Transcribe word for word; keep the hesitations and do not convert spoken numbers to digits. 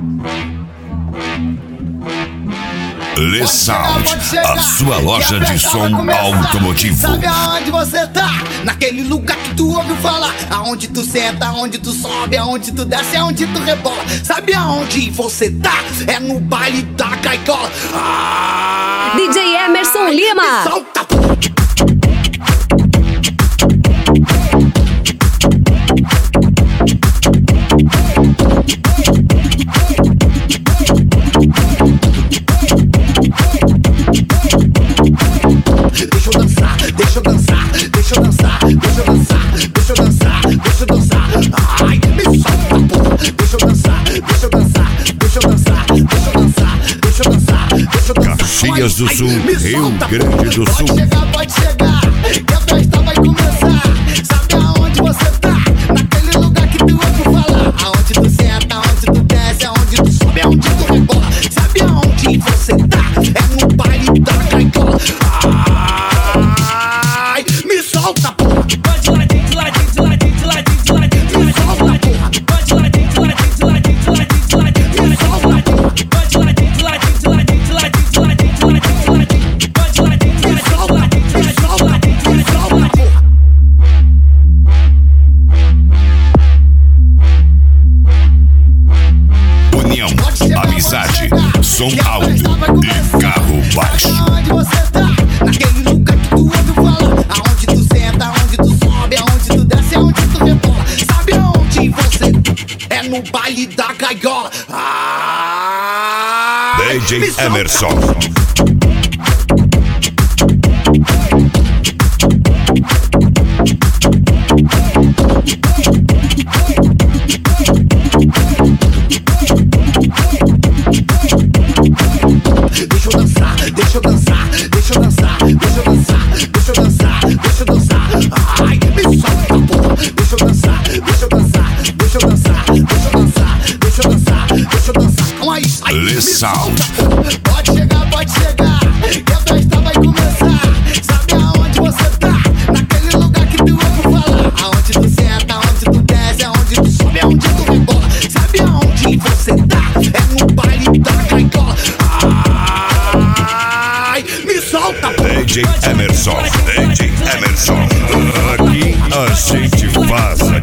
Le Sound, a sua loja de som automotivo. Sabe aonde você tá? Naquele lugar que tu ouve falar. Aonde tu senta, aonde tu sobe, aonde tu desce, aonde tu rebola. Sabe aonde você tá? É no baile da gaiola. Ah, D J Emerson Lima. Solta, deixa eu dançar, deixa eu dançar, deixa eu dançar, deixa eu dançar, deixa eu dançar, deixa eu dançar. Ai, me solta, porra. Deixa eu dançar, deixa eu dançar, deixa eu dançar, deixa eu dançar, deixa eu dançar, deixa eu dançar. Caxias do Sul, Ai, Rio Grande do Sul. Pode chegar, pode chegar, que a festa vai começar. Sabe aonde você tá? Naquele lugar que tu ouve falar. Aonde tu senta, aonde tu desce, aonde tu sobe, aonde tu rebola. Sabe aonde você tá? É no baile da gaiola. Ai, me solta, porra. Vai de ladinho, de ladinho, de ladinho, de ladinho, de ladinho. Me solta, porra. Vai de ladinho, de ladinho, de ladinho, de ladinho, de ladinho. Me solta, porra. Vai de ladinho, de ladinho, de ladinho, de ladinho, de ladinho, de ladinho, de ladinho. Vai de ladinho, de ladinho, de ladinho, me solta, me solta, porra. União, amizade, som alto e carro baixo. Aonde você tá? Naquele lugar que tu ouve falar. Aonde tu senta, aonde tu sobe, aonde tu desce, aonde tu rebola. Sabe aonde você tá? É no baile da gaiola. Ai, D J me solta. Emerson. Deixa eu dançar, deixa eu dançar, deixa eu dançar, deixa eu dançar, deixa eu dançar, deixa eu dançar. Ai, me solta, porra. Deixa eu dançar, deixa eu dançar, deixa eu dançar, deixa eu dançar, deixa eu dançar, deixa eu dançar. Então aí, aí, Le me Sound. solta. Pode chegar, pode chegar, que a festa vai começar. Sabe aonde você tá? Naquele lugar que tu ouve falar. Aonde tu senta, aonde tu desce, aonde tu sobe, aonde tu rebola. Sabe aonde você tá? É no baile da gaiola. Ai, me solta, D J Emerson, D J Emerson. Aqui a gente faz